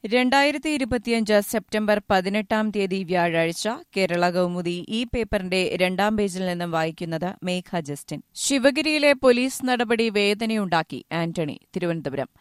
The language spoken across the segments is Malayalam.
2025 സെപ്റ്റംബർ 18 വ്യാഴാഴ്ച കേരള കൗമുദി ഈ പേപ്പറിന്റെ 2 പേജിൽ നിന്നും വായിക്കുന്നത് മേഘ ജസ്റ്റിൻ. ശിവഗിരിയിലെ പോലീസ് നടപടി വേദനയുണ്ടാക്കി ആന്റണി, തിരുവനന്തപുരം.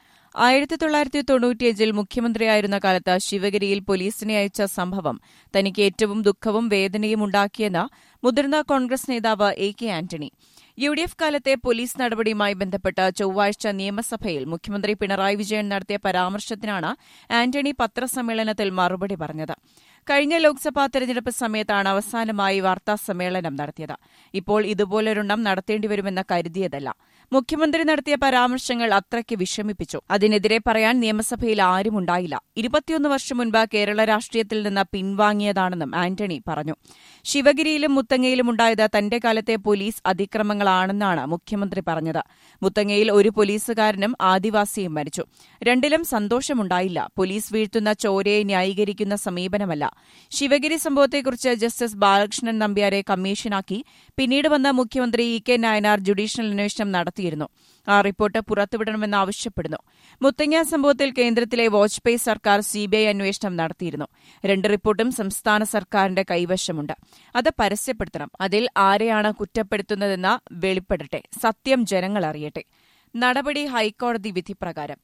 1995 മുഖ്യമന്ത്രിയായിരുന്ന കാലത്ത് ശിവഗിരിയിൽ പോലീസിനെ അയച്ച സംഭവം തനിക്ക് ഏറ്റവും ദുഃഖവും വേദനയും ഉണ്ടാക്കിയെന്ന് മുതിർന്ന കോൺഗ്രസ് നേതാവ് എ.കെ. ആന്റണി. യു.ഡി.എഫ് കാലത്തെ പോലീസ് നടപടിയുമായി ബന്ധപ്പെട്ട് ചൊവ്വാഴ്ച നിയമസഭയിൽ മുഖ്യമന്ത്രി പിണറായി വിജയൻ നടത്തിയ പരാമർശത്തിനാണ് ആന്റണി പത്രസമ്മേളനത്തിൽ മറുപടി പറഞ്ഞത്. കഴിഞ്ഞ ലോക്സഭാ തെരഞ്ഞെടുപ്പ് സമയത്താണ് അവസാനമായി വാർത്താസമ്മേളനം നടത്തിയത്. ഇപ്പോൾ ഇതുപോലൊരെണ്ണം നടത്തേണ്ടിവരുമെന്ന് കരുതിയതല്ല. മുഖ്യമന്ത്രി നടത്തിയ പരാമർശങ്ങൾ അത്രയ്ക്ക് വിഷമിപ്പിച്ചു. അതിനെതിരെ പറയാൻ നിയമസഭയിൽ ആരുമുണ്ടായില്ല. 21 വർഷം മുൻപ് കേരള രാഷ്ട്രീയത്തിൽ നിന്ന് പിൻവാങ്ങിയതാണെന്നും ആന്റണി പറഞ്ഞു. ശിവഗിരിയിലും മുത്തങ്ങയിലും ഉണ്ടായത് തന്റെ കാലത്തെ പോലീസ് അതിക്രമങ്ങളാണെന്നാണ് മുഖ്യമന്ത്രി പറഞ്ഞത്. മുത്തങ്ങയിൽ ഒരു പോലീസുകാരനും ആദിവാസിയും മരിച്ചു. രണ്ടിലും സന്തോഷമുണ്ടായില്ല. പോലീസ് വീഴ്ത്തുന്ന ചോരയെ ന്യായീകരിക്കുന്ന സമീപനമല്ല. ശിവഗിരി സംഭവത്തെക്കുറിച്ച് ജസ്റ്റിസ് ബാലകൃഷ്ണൻ നമ്പ്യാരെ കമ്മീഷനാക്കി പിന്നീട് വന്ന മുഖ്യമന്ത്രി ഇ.കെ. നായനാർ ജുഡീഷ്യൽ അന്വേഷണം നടത്തിയിരുന്നു. ആ റിപ്പോർട്ട് പുറത്തുവിടണമെന്നാവശ്യപ്പെടുന്നു. മുത്തങ്ങ സംഭവത്തിൽ കേന്ദ്രത്തിലെ വാജ്പേയി സർക്കാർ സിബിഐ അന്വേഷണം നടത്തിയിരുന്നു. 2 റിപ്പോർട്ടും സംസ്ഥാന സർക്കാരിന്റെ കൈവശമുണ്ട്. അത് പരസ്യപ്പെടുത്തണം. അതിൽ ആരെയാണ് കുറ്റപ്പെടുത്തുന്നതെന്ന് വെളിപ്പെടട്ടെ. സത്യം ജനങ്ങൾ അറിയട്ടെ. നടപടി ഹൈക്കോടതി വിധിപ്രകാരം.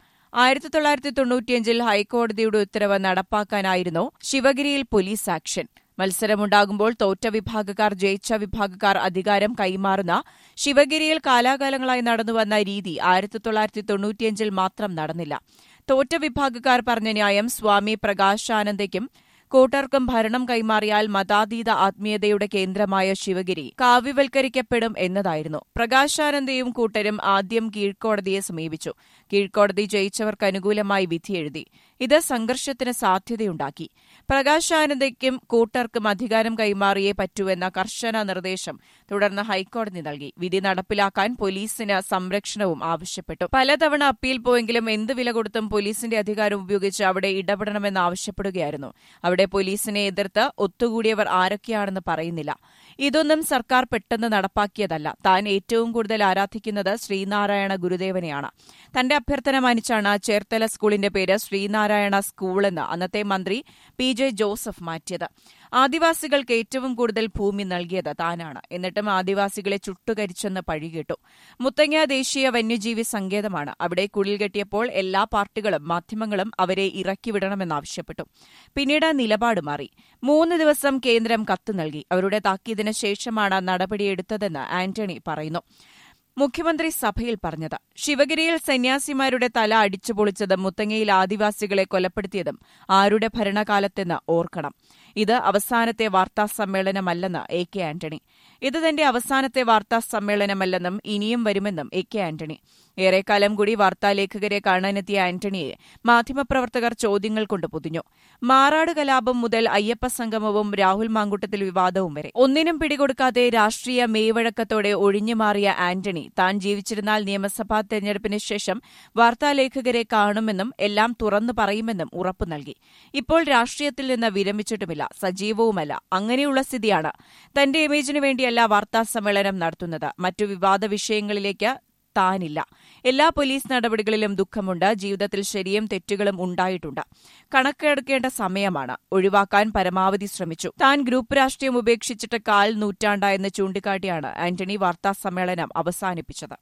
1995 ഹൈക്കോടതിയുടെ ഉത്തരവ് നടപ്പാക്കാനായിരുന്നു ശിവഗിരിയിൽ പോലീസ് ആക്ഷൻ. മത്സരമുണ്ടാകുമ്പോൾ തോറ്റ വിഭാഗക്കാർ ജയിച്ച വിഭാഗക്കാർ അധികാരം കൈമാറുന്ന ശിവഗിരിയിൽ കാലാകാലങ്ങളായി നടന്നുവന്ന രീതി 1995 മാത്രം നടന്നില്ല. തോറ്റ വിഭാഗക്കാർ പറഞ്ഞ ന്യായം സ്വാമി പ്രകാശാനന്ദയ്ക്കും കൂട്ടർക്കും ഭരണം കൈമാറിയാൽ മതാതീത ആത്മീയതയുടെ കേന്ദ്രമായ ശിവഗിരി കാവ്യവൽക്കരിക്കപ്പെടും എന്നതായിരുന്നു. പ്രകാശാനന്ദയും കൂട്ടരും ആദ്യം കീഴ്ക്കോടതിയെ സമീപിച്ചു. കീഴ്ക്കോടതി ജയിച്ചവർക്ക് അനുകൂലമായി വിധിയെഴുതി. ഇത് സംഘർഷത്തിന് സാധ്യതയുണ്ടാക്കി. പ്രകാശാനന്ദയ്ക്കും കൂട്ടർക്കും അധികാരം കൈമാറിയേ പറ്റൂവെന്ന കർശന നിർദ്ദേശം തുടർന്ന് ഹൈക്കോടതി നൽകി. വിധി നടപ്പിലാക്കാൻ പോലീസിന് സംരക്ഷണവും ആവശ്യപ്പെട്ടു. പലതവണ അപ്പീൽ പോയെങ്കിലും എന്ത് വില കൊടുത്തും പോലീസിന്റെ അധികാരം ഉപയോഗിച്ച് അവിടെ ഇടപെടണമെന്നാവശ്യപ്പെടുകയായിരുന്നു. അവിടെ പോലീസിനെ എതിർത്ത് ഒത്തുകൂടിയവർ ആരൊക്കെയാണെന്ന് പറയുന്നില്ല. ഇതൊന്നും സർക്കാർ പെട്ടെന്ന് നടപ്പാക്കിയതല്ല. താൻ ഏറ്റവും കൂടുതൽ ആരാധിക്കുന്നത് ശ്രീനാരായണ ഗുരുദേവനെയാണ്. തന്റെ അഭ്യർത്ഥന മാനിച്ചാണ് ചേർത്തല സ്കൂളിന്റെ പേര് ശ്രീനാരായണ സ്കൂളെന്ന് അന്നത്തെ മന്ത്രി പി.ജെ. ജോസഫ് മാറ്റിയത്. ആദിവാസികൾക്ക് ഏറ്റവും കൂടുതൽ ഭൂമി നൽകിയത് താനാണ്. എന്നിട്ടും ആദിവാസികളെ ചുട്ടുകരിച്ചെന്ന് പഴികേട്ടു. മുത്തങ്ങ ദേശീയ വന്യജീവി സങ്കേതമാണ്. അവിടെ കുടിൽ കെട്ടിയപ്പോൾ എല്ലാ പാർട്ടികളും മാധ്യമങ്ങളും അവരെ ഇറക്കിവിടണമെന്നാവശ്യപ്പെട്ടു. പിന്നീട് നിലപാട് മാറി. 3 ദിവസം കേന്ദ്രം കത്ത് നൽകി. അവരുടെ താക്കീതിന് ശേഷമാണ് നടപടിയെടുത്തതെന്ന് ആന്റണി പറയുന്നു. മുഖ്യമന്ത്രി സഭയിൽ പറഞ്ഞത്. ശിവഗിരിയിൽ സന്യാസിമാരുടെ തല അടിച്ചുപൊളിച്ചതും മുത്തങ്ങയിൽ ആദിവാസികളെ കൊലപ്പെടുത്തിയതും ആരുടെ ഭരണകാലത്തെന്ന് ഓർക്കണം. ഇത് അവസാനത്തെ വാർത്താസമ്മേളനമല്ലെന്ന് എ.കെ. ആന്റണി. ഇത് തന്റെ അവസാനത്തെ വാർത്താസമ്മേളനമല്ലെന്നും ഇനിയും വരുമെന്നും എ.കെ. ആന്റണി. ഏറെക്കാലം കൂടി വാർത്താലേഖകരെ കാണാനെത്തിയ ആന്റണിയെ മാധ്യമപ്രവർത്തകർ ചോദ്യങ്ങൾ കൊണ്ട് പൊതിഞ്ഞു. മാറാട് കലാപം മുതൽ അയ്യപ്പ സംഗമവും രാഹുൽ മാങ്കൂട്ടത്തിൽ വിവാദവും വരെ ഒന്നിനും പിടികൊടുക്കാതെ രാഷ്ട്രീയ മേവഴക്കത്തോടെ ഒഴിഞ്ഞുമാറിയ ആന്റണി താൻ ജീവിച്ചിരുന്നാൽ നിയമസഭാ തെരഞ്ഞെടുപ്പിന് ശേഷം വാർത്താലേഖകരെ കാണുമെന്നും എല്ലാം തുറന്നു പറയുമെന്നും ഉറപ്പു നൽകി. ഇപ്പോൾ രാഷ്ട്രീയത്തിൽ നിന്ന് വിരമിച്ചിട്ടുമില്ല, സജീവവുമല്ല. അങ്ങനെയുള്ള സ്ഥിതിയാണ്. തന്റെ ഇമേജിനു വേണ്ടിയല്ല വാർത്താസമ്മേളനം നടത്തുന്നത്. മറ്റു വിവാദ വിഷയങ്ങളിലേക്ക് താനില്ല. എല്ലാ പോലീസ് നടപടികളിലും ദുഃഖമുണ്ട്. ജീവിതത്തിൽ ശരിയും തെറ്റുകളും ഉണ്ടായിട്ടുണ്ട്. കണക്കെടുക്കേണ്ട സമയമാണ്. ഒഴിവാക്കാൻ പരമാവധി ശ്രമിച്ചു. താൻ ഗ്രൂപ്പ് രാഷ്ട്രീയം ഉപേക്ഷിച്ചിട്ട് 1/4 നൂറ്റാണ്ടായെന്ന് ചൂണ്ടിക്കാട്ടിയാണ് ആന്റണി വാർത്താസമ്മേളനം അവസാനിപ്പിച്ചത്.